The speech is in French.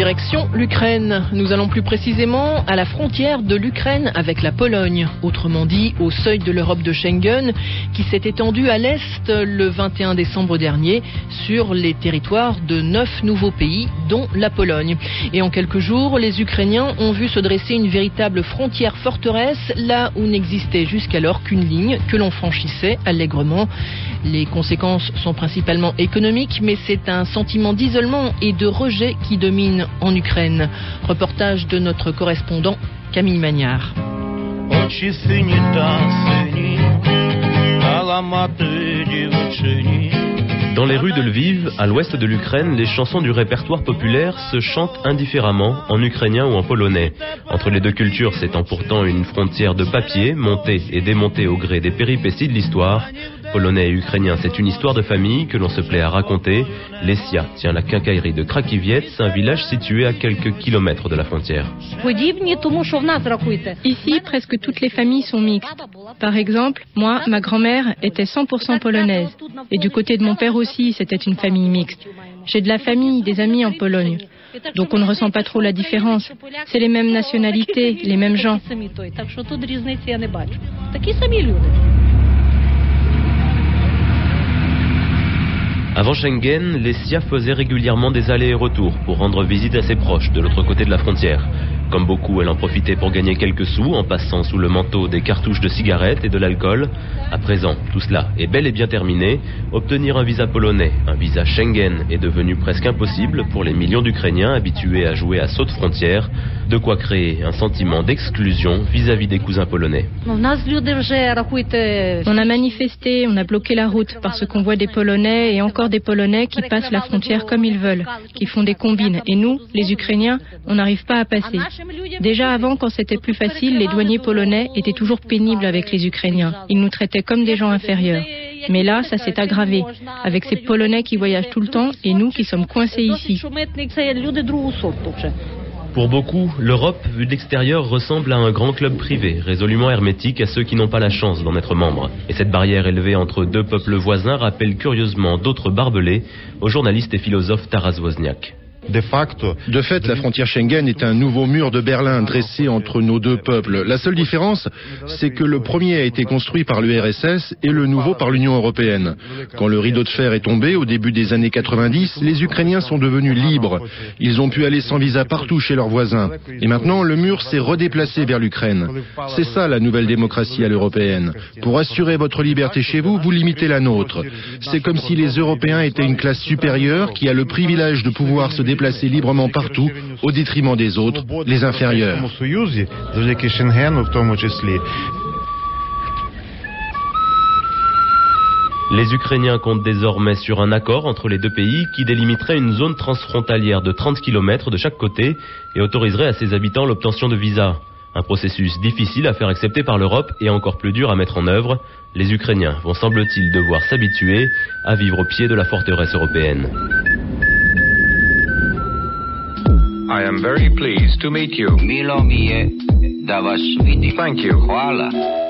Direction l'Ukraine. Nous allons plus précisément à la frontière de l'Ukraine avec la Pologne. Autrement dit, au seuil de l'Europe de Schengen, qui s'est étendue à l'Est le 21 décembre dernier sur les territoires de 9 nouveaux pays, dont la Pologne. Et en quelques jours, les Ukrainiens ont vu se dresser une véritable frontière forteresse, là où n'existait jusqu'alors qu'une ligne que l'on franchissait allègrement. Les conséquences sont principalement économiques, mais c'est un sentiment d'isolement et de rejet qui domine en Ukraine. Reportage de notre correspondant Camille Magnard. Dans les rues de Lviv, à l'ouest de l'Ukraine, les chansons du répertoire populaire se chantent indifféremment en ukrainien ou en polonais. Entre les deux cultures s'étend pourtant une frontière de papier, montée et démontée au gré des péripéties de l'histoire. Polonais et ukrainien, c'est une histoire de famille que l'on se plaît à raconter. Lesia tient la quincaillerie de Krakiviec, un village situé à quelques kilomètres de la frontière. Ici, presque toutes les familles sont mixtes. Par exemple, moi, ma grand-mère était 100% polonaise. Et du côté de mon père aussi, c'était une famille mixte. J'ai de la famille, des amis en Pologne. Donc on ne ressent pas trop la différence. C'est les mêmes nationalités, les mêmes gens. Avant Schengen, Lesia faisait régulièrement des allers et retours pour rendre visite à ses proches de l'autre côté de la frontière. Comme beaucoup, elle en profitait pour gagner quelques sous en passant sous le manteau des cartouches de cigarettes et de l'alcool. À présent, tout cela est bel et bien terminé. Obtenir un visa polonais, un visa Schengen, est devenu presque impossible pour les millions d'Ukrainiens habitués à jouer à saut de frontière. De quoi créer un sentiment d'exclusion vis-à-vis des cousins polonais. On a manifesté, on a bloqué la route parce qu'on voit des Polonais et encore des Polonais qui passent la frontière comme ils veulent, qui font des combines. Et nous, les Ukrainiens, on n'arrive pas à passer. Déjà avant, quand c'était plus facile, les douaniers polonais étaient toujours pénibles avec les Ukrainiens. Ils nous traitaient comme des gens inférieurs. Mais là, ça s'est aggravé, avec ces Polonais qui voyagent tout le temps et nous qui sommes coincés ici. Pour beaucoup, l'Europe, vue de l'extérieur, ressemble à un grand club privé, résolument hermétique à ceux qui n'ont pas la chance d'en être membres. Et cette barrière élevée entre deux peuples voisins rappelle curieusement d'autres barbelés au journaliste et philosophe Taras Wozniak. De fait, la frontière Schengen est un nouveau mur de Berlin dressé entre nos deux peuples. La seule différence, c'est que le premier a été construit par l'URSS et le nouveau par l'Union européenne. Quand le rideau de fer est tombé au début des années 90, les Ukrainiens sont devenus libres. Ils ont pu aller sans visa partout chez leurs voisins. Et maintenant, le mur s'est redéplacé vers l'Ukraine. C'est ça la nouvelle démocratie à l'européenne. Pour assurer votre liberté chez vous, vous limitez la nôtre. C'est comme si les Européens étaient une classe supérieure qui a le privilège de pouvoir se déplacer librement partout au détriment des autres, les inférieurs. Les Ukrainiens comptent désormais sur un accord entre les deux pays qui délimiterait une zone transfrontalière de 30 km de chaque côté et autoriserait à ses habitants l'obtention de visas. Un processus difficile à faire accepter par l'Europe et encore plus dur à mettre en œuvre. Les Ukrainiens vont, semble-t-il, devoir s'habituer à vivre au pied de la forteresse européenne. I am very pleased to meet you. Thank you.